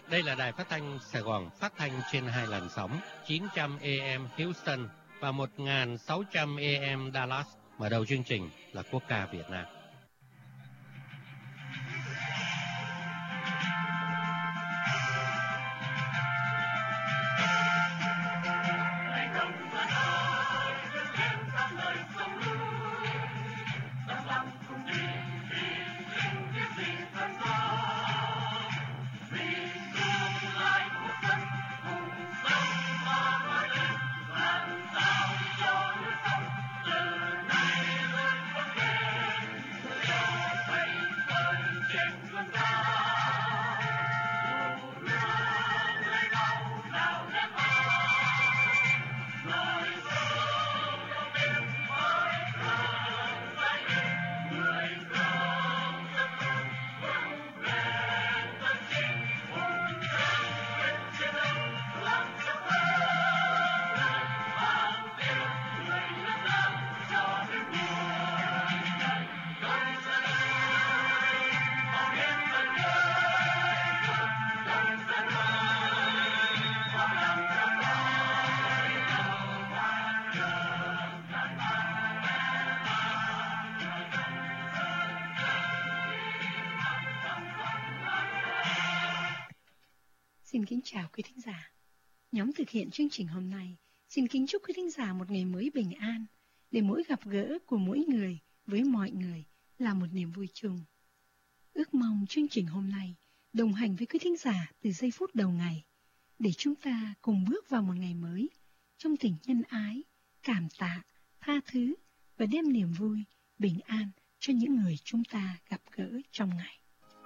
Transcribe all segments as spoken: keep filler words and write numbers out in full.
Đây là đài phát thanh Sài Gòn, phát thanh trên hai làn sóng chín trăm A M Houston và một nghìn sáu trăm A M Dallas. Mở đầu chương trình là quốc ca Việt Nam. Xin kính chào quý thính giả. Nhóm thực hiện chương trình hôm nay xin kính chúc quý thính giả một ngày mới bình an, để mỗi gặp gỡ của mỗi người với mọi người là một niềm vui chung. Ước mong chương trình hôm nay đồng hành với quý thính giả từ giây phút đầu ngày, để chúng ta cùng bước vào một ngày mới trong tình nhân ái, cảm tạ, tha thứ và đem niềm vui, bình an cho những người chúng ta gặp gỡ trong ngày.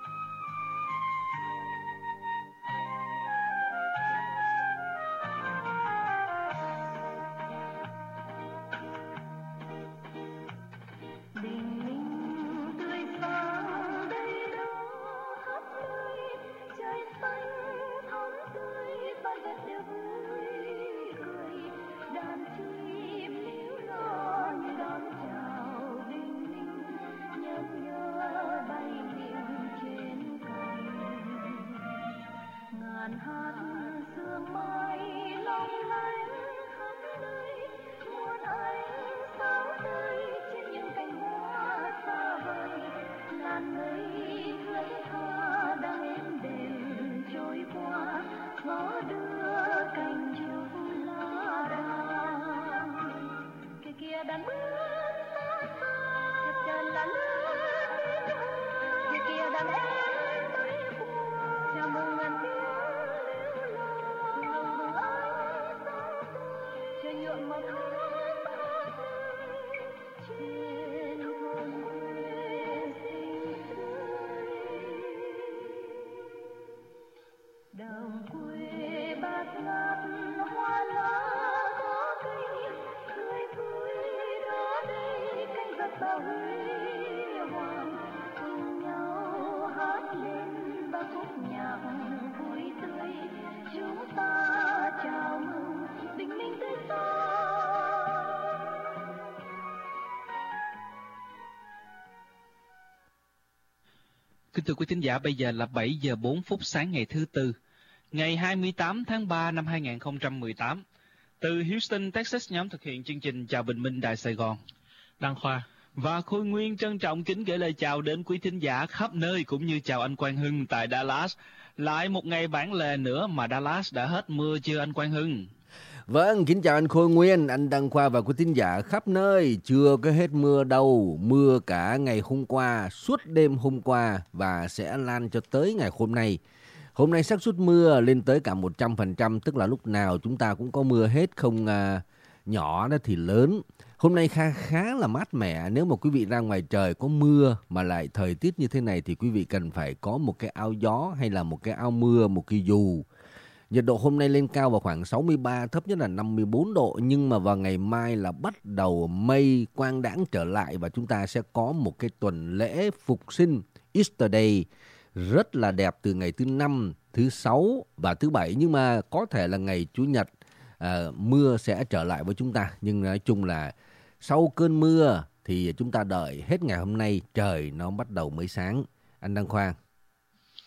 Kính thưa quý thính giả, bây giờ là bảy giờ bốn phút sáng ngày thứ Tư, ngày hai mươi tám tháng ba năm hai nghìn không trăm mười tám. Từ Houston, Texas, nhóm thực hiện chương trình Chào Bình Minh Đài Sài Gòn, Đăng Khoa và Khôi Nguyên trân trọng kính gửi lời chào đến quý thính giả khắp nơi, cũng như chào anh Quang Hưng tại Dallas. Lại một ngày bản lề nữa mà Dallas đã hết mưa chưa anh Quang Hưng? Vâng, kính chào anh Khôi Nguyên, anh Đăng Khoa và quý thính giả khắp nơi. Chưa có hết mưa đâu, mưa cả ngày hôm qua, suốt đêm hôm qua và sẽ lan cho tới ngày hôm nay. Hôm nay xác suất mưa lên tới cả một trăm phần trăm, tức là lúc nào chúng ta cũng có mưa hết, không à, nhỏ đó thì lớn. Hôm nay khá khá là mát mẻ. Nếu mà quý vị ra ngoài trời có mưa mà lại thời tiết như thế này thì quý vị cần phải có một cái áo gió hay là một cái áo mưa, một cái dù. Nhiệt độ hôm nay lên cao vào khoảng sáu mươi ba, thấp nhất là năm mươi bốn độ. Nhưng mà vào ngày mai là bắt đầu mây quang đãng trở lại và chúng ta sẽ có một cái tuần lễ phục sinh Easter Day rất là đẹp từ ngày thứ năm, thứ sáu và thứ bảy. Nhưng mà có thể là ngày Chủ nhật à, mưa sẽ trở lại với chúng ta. Nhưng nói chung là sau cơn mưa thì chúng ta đợi hết ngày hôm nay trời nó bắt đầu mới sáng. Anh Đăng Khoa.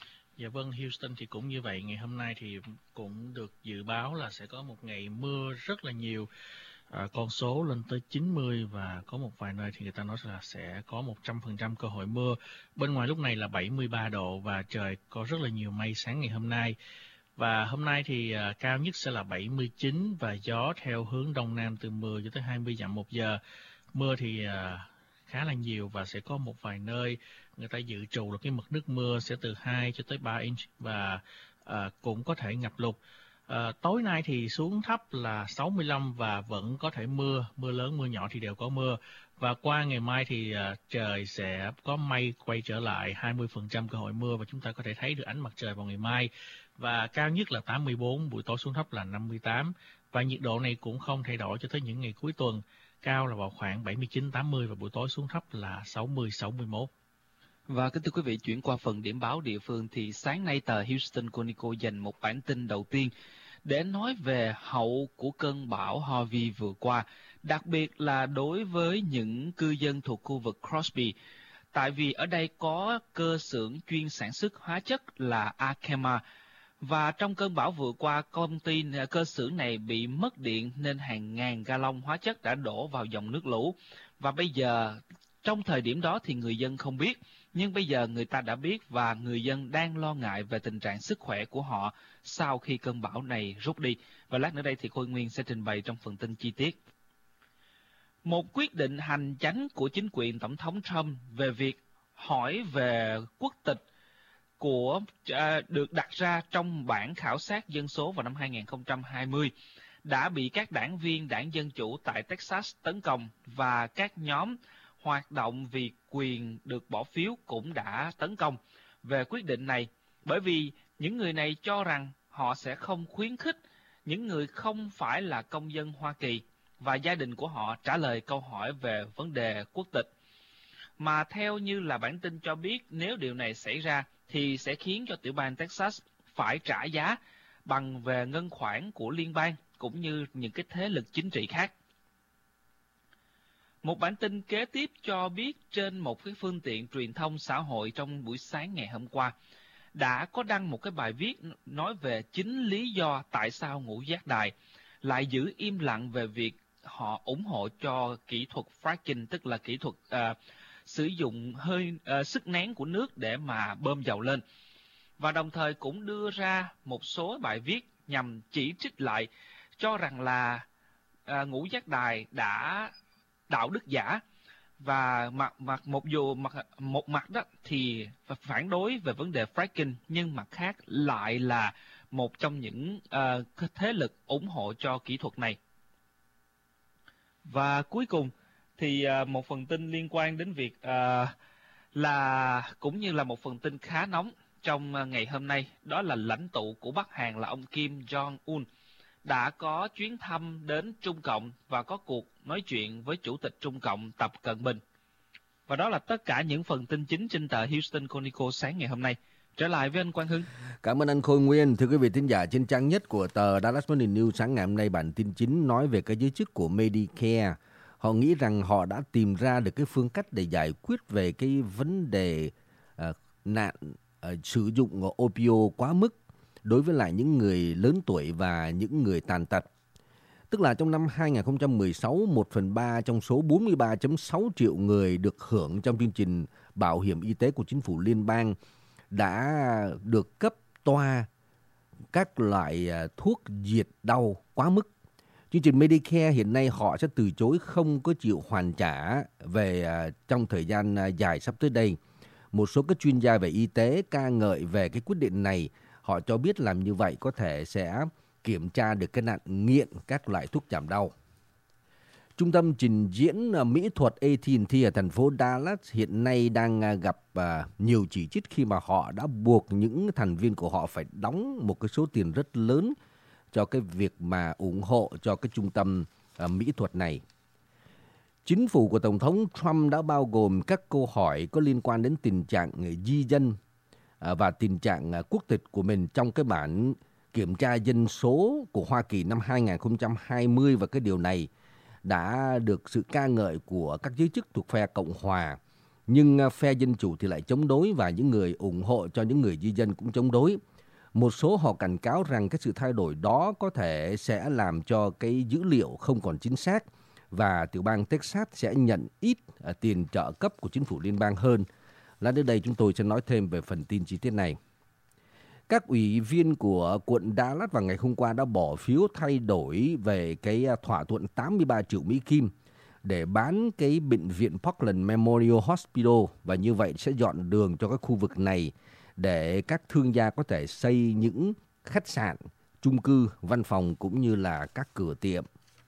Dạ vâng, Houston thì cũng như vậy. Ngày hôm nay thì cũng được dự báo là sẽ có một ngày mưa rất là nhiều. À, con số lên tới chín mươi và có một vài nơi thì người ta nói là sẽ có một trăm phần trăm cơ hội mưa. Bên ngoài lúc này là bảy mươi ba độ và trời có rất là nhiều mây sáng ngày hôm nay. Và hôm nay thì à, cao nhất sẽ là bảy mươi chín và gió theo hướng đông nam từ mười cho tới hai mươi dặm một giờ. Mưa thì à, khá là nhiều và sẽ có một vài nơi người ta dự trù là cái mực nước mưa sẽ từ hai cho tới ba inch và à, cũng có thể ngập lụt. À, tối nay thì xuống thấp là sáu mươi lăm và vẫn có thể mưa, mưa lớn mưa nhỏ thì đều có mưa. Và qua ngày mai thì à, trời sẽ có mây quay trở lại, hai mươi phần trăm cơ hội mưa và chúng ta có thể thấy được ánh mặt trời vào ngày mai. Và cao nhất là tám mươi bốn, buổi tối xuống thấp là năm mươi tám và nhiệt độ này cũng không thay đổi cho tới những ngày cuối tuần. Cao là vào khoảng bảy mươi chín tám mươi và buổi tối xuống thấp là sáu mươi sáu mươi mốt. Và kính thưa quý vị, chuyển qua phần điểm báo địa phương thì sáng nay tờ Houston Chronicle dành một bản tin đầu tiên để nói về hậu của cơn bão Harvey vừa qua, đặc biệt là đối với những cư dân thuộc khu vực Crosby, tại vì ở đây có cơ xưởng chuyên sản xuất hóa chất là Arkema. Và trong cơn bão vừa qua, công ty cơ xưởng này bị mất điện nên hàng ngàn gallon hóa chất đã đổ vào dòng nước lũ. Và bây giờ, trong thời điểm đó thì người dân không biết, nhưng bây giờ người ta đã biết và người dân đang lo ngại về tình trạng sức khỏe của họ sau khi cơn bão này rút đi. Và lát nữa đây thì Khôi Nguyên sẽ trình bày trong phần tin chi tiết. Một quyết định hành chánh của chính quyền Tổng thống Trump về việc hỏi về quốc tịch của uh, được đặt ra trong bản khảo sát dân số vào năm hai không hai không đã bị các đảng viên đảng Dân Chủ tại Texas tấn công và các nhóm hoạt động vì quyền được bỏ phiếu cũng đã tấn công về quyết định này, bởi vì những người này cho rằng họ sẽ không khuyến khích những người không phải là công dân Hoa Kỳ và gia đình của họ trả lời câu hỏi về vấn đề quốc tịch. Mà theo như là bản tin cho biết, nếu điều này xảy ra thì sẽ khiến cho tiểu bang Texas phải trả giá bằng về ngân khoản của liên bang cũng như những cái thế lực chính trị khác. Một bản tin kế tiếp cho biết trên một cái phương tiện truyền thông xã hội trong buổi sáng ngày hôm qua đã có đăng một cái bài viết nói về chính lý do tại sao ngũ giác đài lại giữ im lặng về việc họ ủng hộ cho kỹ thuật fracking, tức là kỹ thuật uh, sử dụng hơi uh, sức nén của nước để mà bơm dầu lên. Và đồng thời cũng đưa ra một số bài viết nhằm chỉ trích lại, cho rằng là uh, ngũ giác đài đã đạo đức giả và mặt mặt một dù mặt một mặt đó thì phản đối về vấn đề fracking, nhưng mặt khác lại là một trong những uh, thế lực ủng hộ cho kỹ thuật này. Và cuối cùng thì uh, một phần tin liên quan đến việc uh, là cũng như là một phần tin khá nóng trong uh, ngày hôm nay, đó là lãnh tụ của Bắc Hàn là ông Kim Jong-un đã có chuyến thăm đến Trung Cộng và có cuộc nói chuyện với Chủ tịch Trung Cộng Tập Cận Bình. Và đó là tất cả những phần tin chính trên tờ Houston Chronicle sáng ngày hôm nay. Trở lại với anh Quang Hưng. Cảm ơn anh Khôi Nguyên. Thưa quý vị thính giả, trên trang nhất của tờ Dallas Morning News sáng ngày hôm nay, bản tin chính nói về cái giới chức của Medicare. Họ nghĩ rằng họ đã tìm ra được cái phương cách để giải quyết về cái vấn đề uh, nạn uh, sử dụng opio quá mức đối với lại những người lớn tuổi và những người tàn tật. Tức là trong năm hai không một sáu, một phần ba trong số bốn mươi ba phẩy sáu triệu người được hưởng trong chương trình bảo hiểm y tế của chính phủ liên bang đã được cấp toa các loại thuốc diệt đau quá mức. Chương trình Medicare hiện nay họ sẽ từ chối không có chịu hoàn trả về trong thời gian dài sắp tới đây. Một số các chuyên gia về y tế ca ngợi về cái quyết định này. Họ cho biết làm như vậy có thể sẽ kiểm tra được cái nạn nghiện các loại thuốc giảm đau. Trung tâm trình diễn mỹ thuật a tê and tê ở thành phố Dallas hiện nay đang gặp nhiều chỉ trích khi mà họ đã buộc những thành viên của họ phải đóng một cái số tiền rất lớn cho cái việc mà ủng hộ cho cái trung tâm mỹ thuật này. Chính phủ của Tổng thống Trump đã bao gồm các câu hỏi có liên quan đến tình trạng di dân và tình trạng quốc tịch của mình trong cái bản kiểm tra dân số của Hoa Kỳ năm hai không hai không, và cái điều này đã được sự ca ngợi của các giới chức thuộc phe Cộng hòa. Nhưng phe Dân Chủ thì lại chống đối và những người ủng hộ cho những người di dân cũng chống đối. Một số họ cảnh cáo rằng cái sự thay đổi đó có thể sẽ làm cho cái dữ liệu không còn chính xác và tiểu bang Texas sẽ nhận ít tiền trợ cấp của chính phủ liên bang hơn. Lát đến đây chúng tôi sẽ nói thêm về phần tin chi tiết này. Các ủy viên của quận Dallas vào ngày hôm qua đã bỏ phiếu thay đổi về cái thỏa thuận tám mươi ba triệu Mỹ Kim để bán cái bệnh viện Parkland Memorial Hospital, và như vậy sẽ dọn đường cho các khu vực này để các thương gia có thể xây những khách sạn, chung cư, văn phòng cũng như là các cửa tiệm.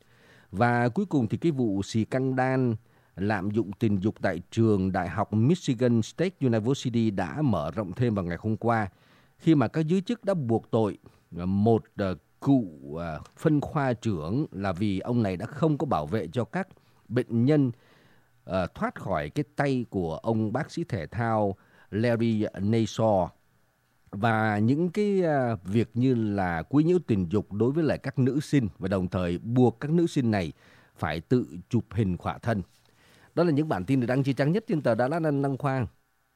Và cuối cùng thì cái vụ xì căng đan lạm dụng tình dục tại trường Đại học Michigan State University đã mở rộng thêm vào ngày hôm qua, khi mà các giới chức đã buộc tội một uh, cựu uh, phân khoa trưởng là vì ông này đã không có bảo vệ cho các bệnh nhân uh, thoát khỏi cái tay của ông bác sĩ thể thao Larry Nassar, và những cái uh, việc như là quấy nhiễu tình dục đối với lại các nữ sinh, và đồng thời buộc các nữ sinh này phải tự chụp hình khỏa thân. Đó là những bản tin được đăng chi trang nhất trên tờ Dallas Đăng Khoa.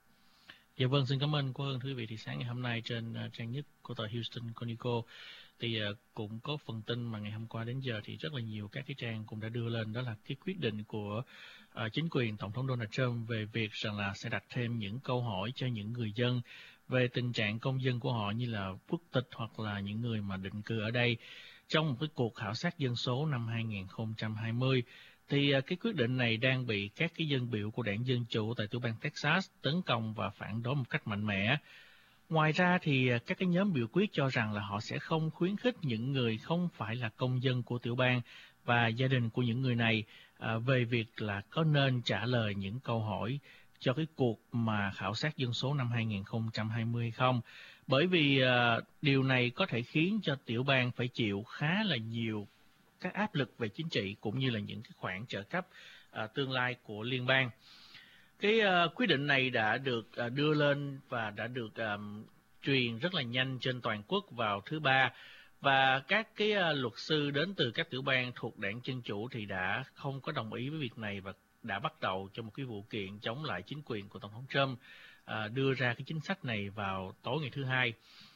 Dạ vâng, xin cảm ơn cô Hân. Thưa quý vị, thì sáng ngày hôm nay trên uh, trang nhất của tờ Houston Chronicle thì uh, cũng có phần tin mà ngày hôm qua đến giờ thì rất là nhiều các cái trang cũng đã đưa lên, đó là cái quyết định của uh, chính quyền Tổng thống Donald Trump về việc rằng là sẽ đặt thêm những câu hỏi cho những người dân về tình trạng công dân của họ, như là quốc tịch hoặc là những người mà định cư ở đây, trong một cái cuộc khảo sát dân số năm hai không hai không. Thì cái quyết định này đang bị các cái dân biểu của đảng Dân Chủ tại tiểu bang Texas tấn công và phản đối một cách mạnh mẽ. Ngoài ra thì các cái nhóm biểu quyết cho rằng là họ sẽ không khuyến khích những người không phải là công dân của tiểu bang và gia đình của những người này à, về việc là có nên trả lời những câu hỏi cho cái cuộc mà khảo sát dân số năm hai không hai không hay không. Bởi vì à, điều này có thể khiến cho tiểu bang phải chịu khá là nhiều các áp lực về chính trị cũng như là những cái khoản trợ cấp uh, tương lai của liên bang. Cái uh, quyết định này đã được uh, đưa lên và đã được um, truyền rất là nhanh trên toàn quốc vào thứ Ba, và các cái uh, luật sư đến từ các tiểu bang thuộc đảng Dân Chủ thì đã không có đồng ý với việc này và đã bắt đầu cho một cái vụ kiện chống lại chính quyền của Tổng thống Trump uh, đưa ra cái chính sách này vào tối ngày thứ Hai.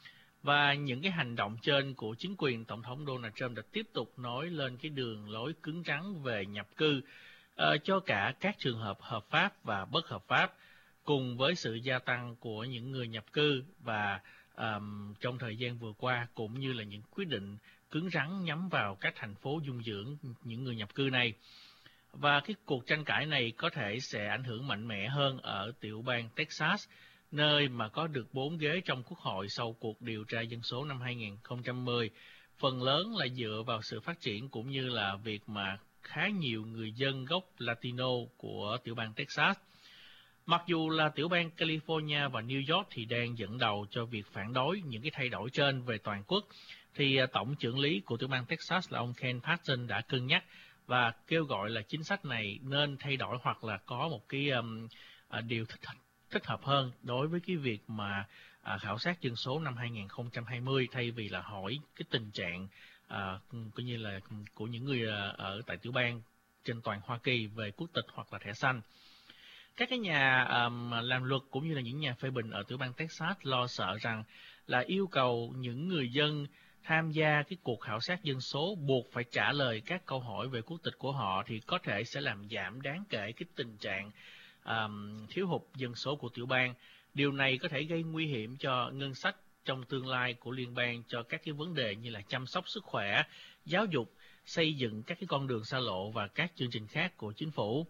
Và những cái hành động trên của chính quyền Tổng thống Donald Trump đã tiếp tục nói lên cái đường lối cứng rắn về nhập cư uh, cho cả các trường hợp hợp pháp và bất hợp pháp, cùng với sự gia tăng của những người nhập cư và um, trong thời gian vừa qua, cũng như là những quyết định cứng rắn nhắm vào các thành phố dung dưỡng những người nhập cư này. Và cái cuộc tranh cãi này có thể sẽ ảnh hưởng mạnh mẽ hơn ở tiểu bang Texas, nơi mà có được bốn ghế trong Quốc hội sau cuộc điều tra dân số năm hai không một không, phần lớn là dựa vào sự phát triển cũng như là việc mà khá nhiều người dân gốc Latino của tiểu bang Texas. Mặc dù là tiểu bang California và New York thì đang dẫn đầu cho việc phản đối những cái thay đổi trên về toàn quốc, thì tổng trưởng lý của tiểu bang Texas là ông Ken Paxton đã cân nhắc và kêu gọi là chính sách này nên thay đổi hoặc là có một cái um, uh, điều thích thích hợp hơn đối với cái việc mà à, khảo sát dân số năm hai không hai không, thay vì là hỏi cái tình trạng à, coi như là của những người à, ở tại tiểu bang trên toàn Hoa Kỳ về quốc tịch hoặc là thẻ xanh. Các cái nhà um, làm luật cũng như là những nhà phê bình ở tiểu bang Texas lo sợ rằng là yêu cầu những người dân tham gia cái cuộc khảo sát dân số buộc phải trả lời các câu hỏi về quốc tịch của họ thì có thể sẽ làm giảm đáng kể cái tình trạng um, thiếu hụt dân số của tiểu bang. Điều này có thể gây nguy hiểm cho ngân sách trong tương lai của liên bang cho các cái vấn đề như là chăm sóc sức khỏe, giáo dục, xây dựng các cái con đường xa lộ và các chương trình khác của chính phủ.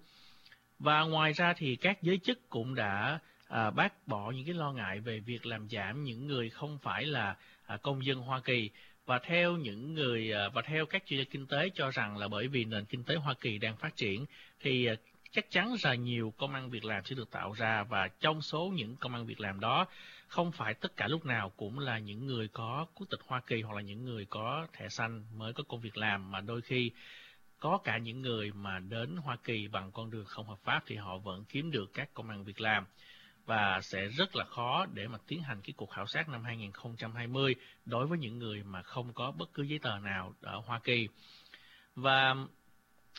Và ngoài ra thì các giới chức cũng đã à, bác bỏ những cái lo ngại về việc làm giảm những người không phải là à, công dân Hoa Kỳ, và theo những người à, và theo các chuyên gia kinh tế cho rằng là bởi vì nền kinh tế Hoa Kỳ đang phát triển thì à, chắc chắn là nhiều công ăn việc làm sẽ được tạo ra, và trong số những công ăn việc làm đó không phải tất cả lúc nào cũng là những người có quốc tịch Hoa Kỳ hoặc là những người có thẻ xanh mới có công việc làm, mà đôi khi có cả những người mà đến Hoa Kỳ bằng con đường không hợp pháp thì họ vẫn kiếm được các công ăn việc làm, và sẽ rất là khó để mà tiến hành cái cuộc khảo sát năm hai không hai không đối với những người mà không có bất cứ giấy tờ nào ở Hoa Kỳ. Và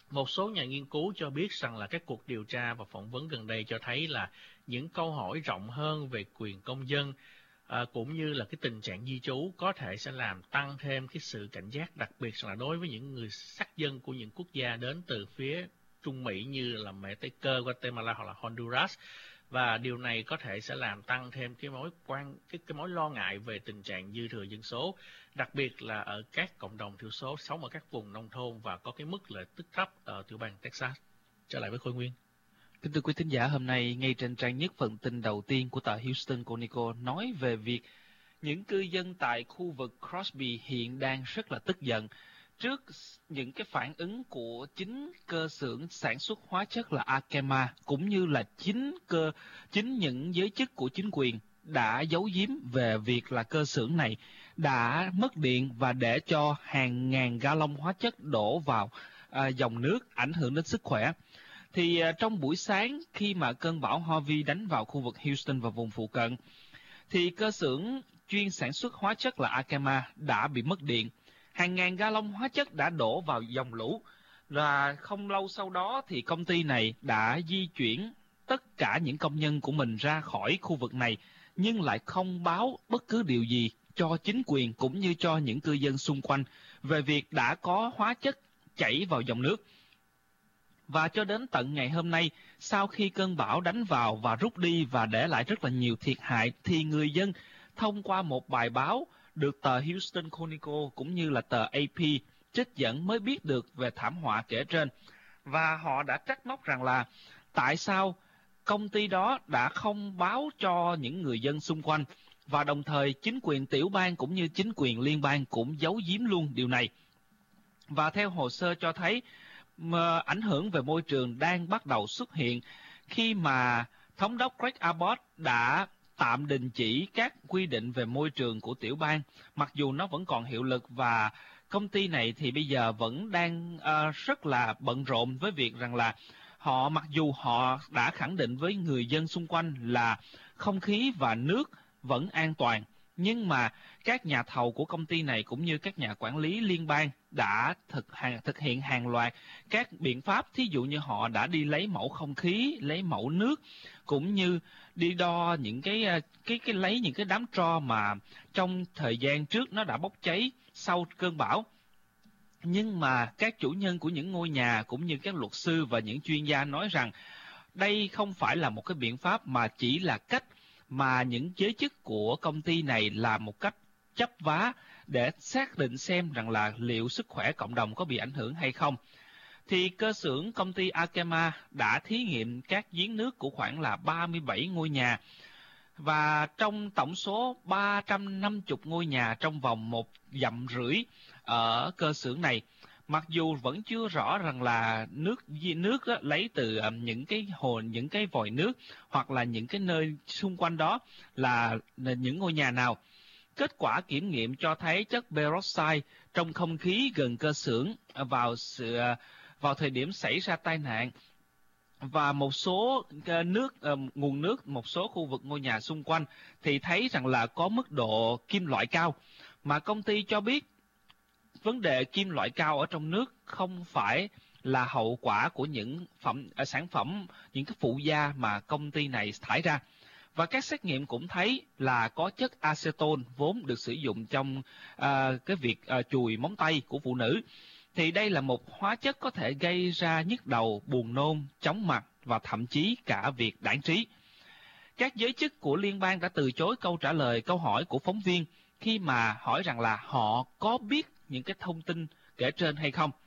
Một số nhà nghiên cứu cho biết rằng là các cuộc điều tra và phỏng vấn gần đây cho thấy là những câu hỏi rộng hơn về quyền công dân à, cũng như là cái tình trạng di trú có thể sẽ làm tăng thêm cái sự cảnh giác, đặc biệt là đối với những người sắc dân của những quốc gia đến từ phía Trung Mỹ như là Mê Tây Cơ, Guatemala hoặc là Honduras. Và điều này có thể sẽ làm tăng thêm cái mối quan cái, cái mối lo ngại về tình trạng dư thừa dân số, đặc biệt là ở các cộng đồng thiểu số sống ở các vùng nông thôn và có cái mức lợi tức thấp ở tiểu bang Texas. Trở lại với Khôi Nguyên. Kính thưa quý thính giả, hôm nay ngay trên trang nhất phần tin đầu tiên của tờ Houston Chronicle nói về việc những cư dân tại khu vực Crosby hiện đang rất là tức giận trước những cái phản ứng của chính cơ xưởng sản xuất hóa chất là Arkema, cũng như là chính cơ chính những giới chức của chính quyền đã giấu giếm về việc là cơ xưởng này đã mất điện và để cho hàng ngàn gallon hóa chất đổ vào à, dòng nước, ảnh hưởng đến sức khỏe. Thì à, trong buổi sáng khi mà cơn bão Harvey đánh vào khu vực Houston và vùng phụ cận, thì cơ xưởng chuyên sản xuất hóa chất là Arkema đã bị mất điện. Hàng ngàn gallon hóa chất đã đổ vào dòng lũ, và không lâu sau đó thì công ty này đã di chuyển tất cả những công nhân của mình ra khỏi khu vực này, nhưng lại không báo bất cứ điều gì cho chính quyền cũng như cho những cư dân xung quanh về việc đã có hóa chất chảy vào dòng nước. Và cho đến tận ngày hôm nay, sau khi cơn bão đánh vào và rút đi và để lại rất là nhiều thiệt hại, thì người dân thông qua một bài báo được tờ Houston Chronicle cũng như là tờ A P trích dẫn mới biết được về thảm họa kể trên. Và họ đã trách móc rằng là tại sao công ty đó đã không báo cho những người dân xung quanh, và đồng thời chính quyền tiểu bang cũng như chính quyền liên bang cũng giấu giếm luôn điều này. Và theo hồ sơ cho thấy, mà ảnh hưởng về môi trường đang bắt đầu xuất hiện khi mà thống đốc Greg Abbott đã tạm đình chỉ các quy định về môi trường của tiểu bang, mặc dù nó vẫn còn hiệu lực, và công ty này thì bây giờ vẫn đang uh, rất là bận rộn với việc rằng là họ, mặc dù họ đã khẳng định với người dân xung quanh là không khí và nước vẫn an toàn, nhưng mà các nhà thầu của công ty này cũng như các nhà quản lý liên bang đã thực, hàng, thực hiện hàng loạt các biện pháp, thí dụ như họ đã đi lấy mẫu không khí, lấy mẫu nước, cũng như đi đo những cái cái cái lấy những cái đám tro mà trong thời gian trước nó đã bốc cháy sau cơn bão. Nhưng mà các chủ nhân của những ngôi nhà cũng như các luật sư và những chuyên gia nói rằng đây không phải là một cái biện pháp, mà chỉ là cách mà những giới chức của công ty này làm một cách chấp vá để xác định xem rằng là liệu sức khỏe cộng đồng có bị ảnh hưởng hay không. Thì cơ xưởng công ty Arkema đã thí nghiệm các giếng nước của khoảng là ba mươi bảy ngôi nhà, và trong tổng số ba trăm năm mươi ngôi nhà trong vòng một dặm rưỡi ở cơ xưởng này, mặc dù vẫn chưa rõ rằng là nước nước đó, lấy từ những cái hồ, những cái vòi nước hoặc là những cái nơi xung quanh đó là những ngôi nhà nào. Kết quả kiểm nghiệm cho thấy chất peroxide trong không khí gần cơ xưởng vào sự vào thời điểm xảy ra tai nạn, và một số nước nguồn nước một số khu vực ngôi nhà xung quanh thì thấy rằng là có mức độ kim loại cao, mà công ty cho biết vấn đề kim loại cao ở trong nước không phải là hậu quả của những phẩm à, sản phẩm, những cái phụ gia mà công ty này thải ra. Và các xét nghiệm cũng thấy là có chất acetone vốn được sử dụng trong à, cái việc à, chùi móng tay của phụ nữ. Thì đây là một hóa chất có thể gây ra nhức đầu, buồn nôn, chóng mặt và thậm chí cả việc đãng trí. Các giới chức của liên bang đã từ chối câu trả lời câu hỏi của phóng viên khi mà hỏi rằng là họ có biết những cái thông tin kể trên hay không.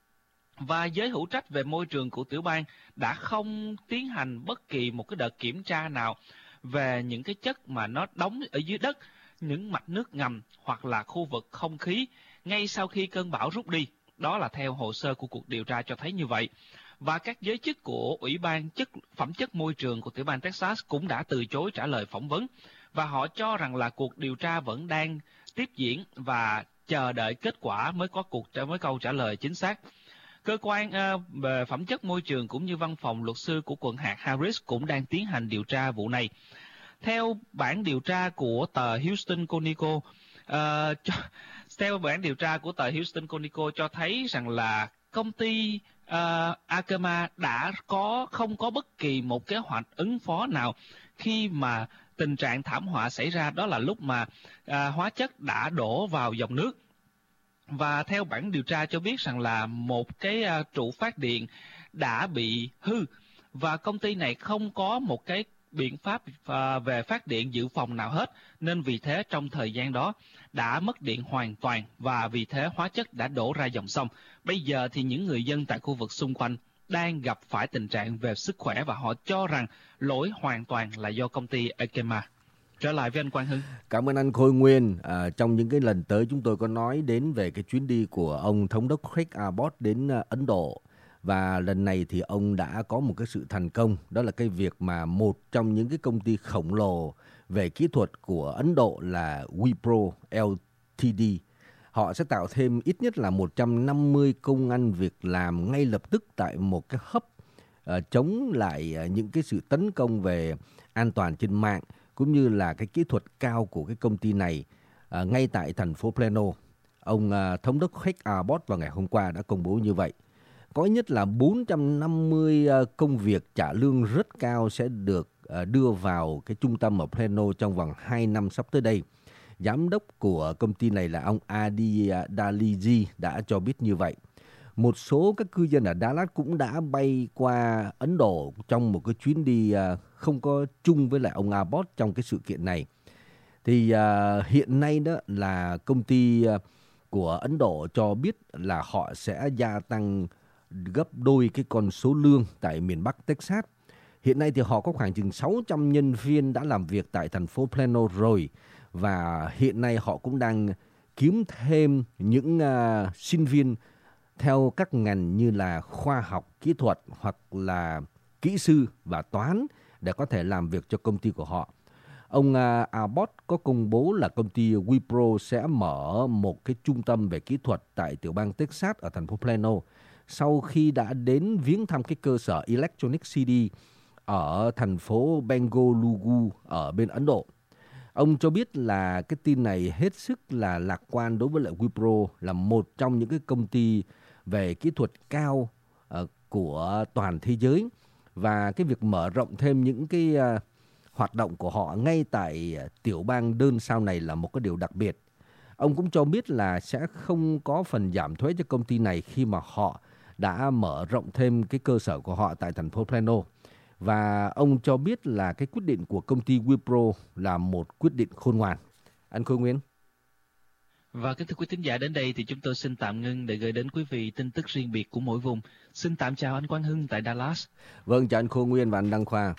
Và giới hữu trách về môi trường của tiểu bang đã không tiến hành bất kỳ một cái đợt kiểm tra nào về những cái chất mà nó đóng ở dưới đất, những mạch nước ngầm hoặc là khu vực không khí ngay sau khi cơn bão rút đi. Đó là theo hồ sơ của cuộc điều tra cho thấy như vậy. Và các giới chức của Ủy ban chất phẩm chất môi trường của tiểu bang Texas cũng đã từ chối trả lời phỏng vấn, và họ cho rằng là cuộc điều tra vẫn đang tiếp diễn và chờ đợi kết quả mới có cuộc mới câu trả lời chính xác. Cơ quan uh, về phẩm chất môi trường cũng như văn phòng luật sư của quận hạt Harris cũng đang tiến hành điều tra vụ này. Theo bản điều tra của tờ Houston Chronicle, uh, cho, theo bản điều tra của tờ Houston Chronicle cho thấy rằng là công ty uh, Arkema đã có không có bất kỳ một kế hoạch ứng phó nào khi mà tình trạng thảm họa xảy ra, đó là lúc mà uh, hóa chất đã đổ vào dòng nước. Và theo bản điều tra cho biết rằng là một cái uh, trụ phát điện đã bị hư và công ty này không có một cái biện pháp uh, về phát điện dự phòng nào hết, nên vì thế trong thời gian đó đã mất điện hoàn toàn và vì thế hóa chất đã đổ ra dòng sông. Bây giờ thì những người dân tại khu vực xung quanh đang gặp phải tình trạng về sức khỏe và họ cho rằng lỗi hoàn toàn là do công ty Arkema. Trở lại với anh Quang Hưng. Cảm ơn anh Khôi Nguyên. À, trong những cái lần tới chúng tôi có nói đến về cái chuyến đi của ông thống đốc Craig Abbott đến uh, Ấn Độ. Và lần này thì ông đã có một cái sự thành công. Đó là cái việc mà một trong những cái công ty khổng lồ về kỹ thuật của Ấn Độ là Wipro Ltd. Họ sẽ tạo thêm ít nhất là một trăm năm mươi công ăn việc làm ngay lập tức tại một cái hub uh, chống lại uh, những cái sự tấn công về an toàn trên mạng, cũng như là cái kỹ thuật cao của cái công ty này à, ngay tại thành phố Plano. Ông à, thống đốc Craig Abbott vào ngày hôm qua đã công bố như vậy. Có ít nhất là bốn trăm năm mươi à, công việc trả lương rất cao sẽ được à, đưa vào cái trung tâm ở Plano trong vòng hai năm sắp tới đây. Giám đốc của công ty này là ông Adi Daliji đã cho biết như vậy. Một số các cư dân ở Dallas cũng đã bay qua Ấn Độ trong một cái chuyến đi uh, không có chung với lại ông Abbott trong cái sự kiện này. Thì uh, hiện nay đó là công ty uh, của Ấn Độ cho biết là họ sẽ gia tăng gấp đôi cái con số lương tại miền Bắc Texas. Hiện nay thì họ có khoảng chừng sáu trăm nhân viên đã làm việc tại thành phố Plano rồi. Và hiện nay họ cũng đang kiếm thêm những uh, sinh viên theo các ngành như là khoa học, kỹ thuật hoặc là kỹ sư và toán để có thể làm việc cho công ty của họ. Ông uh, Abbott có công bố là công ty Wipro sẽ mở một cái trung tâm về kỹ thuật tại tiểu bang Texas ở thành phố Plano sau khi đã đến viếng thăm cái cơ sở Electronic City ở thành phố Bengaluru ở bên Ấn Độ. Ông cho biết là cái tin này hết sức là lạc quan đối với lại Wipro, là một trong những cái công ty về kỹ thuật cao uh, của toàn thế giới, và cái việc mở rộng thêm những cái uh, hoạt động của họ ngay tại uh, tiểu bang đơn sau này là một cái điều đặc biệt. Ông cũng cho biết là sẽ không có phần giảm thuế cho công ty này khi mà họ đã mở rộng thêm cái cơ sở của họ tại thành phố Plano. Và ông cho biết là cái quyết định của công ty Wipro là một quyết định khôn ngoan. Anh Khôi Nguyên. Và kính thưa quý thính giả, đến đây thì chúng tôi xin tạm ngưng để gửi đến quý vị tin tức riêng biệt của mỗi vùng. Xin tạm chào anh Quang Hưng tại Dallas. Vâng, chào anh Khôi Nguyên và anh Đăng Khoa.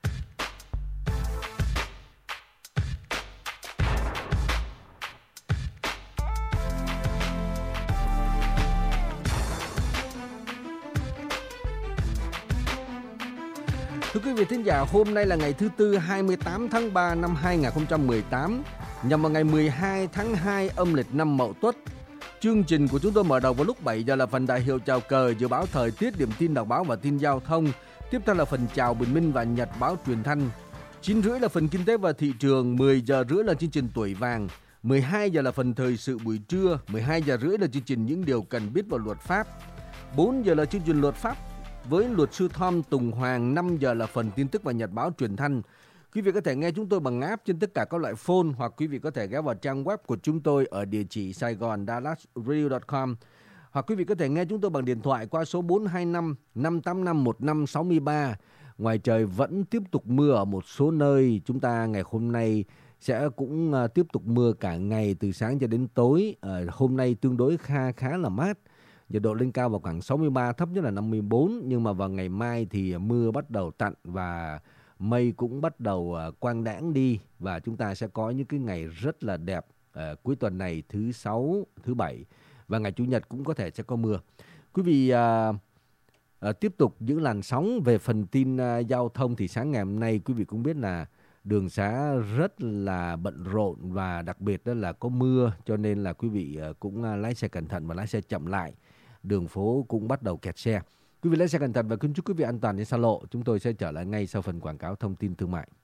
Thưa quý vị thính giả, hôm nay là ngày thứ Tư hai mươi tám tháng ba năm hai nghìn không trăm mười tám, nhằm vào ngày mười hai tháng hai âm lịch năm Mậu Tuất. Chương trình của chúng tôi mở đầu vào lúc bảy giờ là phần đại hiệu chào cờ, dự báo thời tiết, điểm tin đọc báo và tin giao thông. Tiếp theo là phần chào bình minh và nhật báo truyền thanh. chín rưỡi là phần kinh tế và thị trường, mười giờ rưỡi là chương trình tuổi vàng, mười hai giờ là phần thời sự buổi trưa, mười hai giờ rưỡi là chương trình những điều cần biết vào luật pháp, bốn giờ là chương trình luật pháp với luật sư Tom Tùng Hoàng, năm giờ là phần tin tức và nhật báo truyền thanh. Quý vị có thể nghe chúng tôi bằng app trên tất cả các loại phone, hoặc quý vị có thể ghé vào trang web của chúng tôi ở địa chỉ saigon dallas radio chấm com, hoặc quý vị có thể nghe chúng tôi bằng điện thoại qua số bốn hai năm năm tám năm một năm sáu ba. Ngoài trời vẫn tiếp tục mưa ở một số nơi. Chúng ta ngày hôm nay sẽ cũng tiếp tục mưa cả ngày từ sáng cho đến tối. À, hôm nay tương đối khá khá là mát. Nhiệt độ lên cao vào khoảng sáu mươi ba, thấp nhất là năm mươi bốn. Nhưng mà vào ngày mai thì mưa bắt đầu tạnh và mây cũng bắt đầu quang đãng đi. Và chúng ta sẽ có những cái ngày rất là đẹp à, cuối tuần này, thứ sáu, thứ bảy. Và ngày Chủ nhật cũng có thể sẽ có mưa. Quý vị à, à, tiếp tục những làn sóng về phần tin à, giao thông. Thì sáng ngày hôm nay quý vị cũng biết là đường xá rất là bận rộn, và đặc biệt đó là có mưa, cho nên là quý vị à, cũng à, lái xe cẩn thận và lái xe chậm lại. Đường phố cũng bắt đầu kẹt xe. Quý vị lái xe cẩn thận và kính chúc quý vị an toàn trên xa lộ. Chúng tôi sẽ trở lại ngay sau phần quảng cáo thông tin thương mại.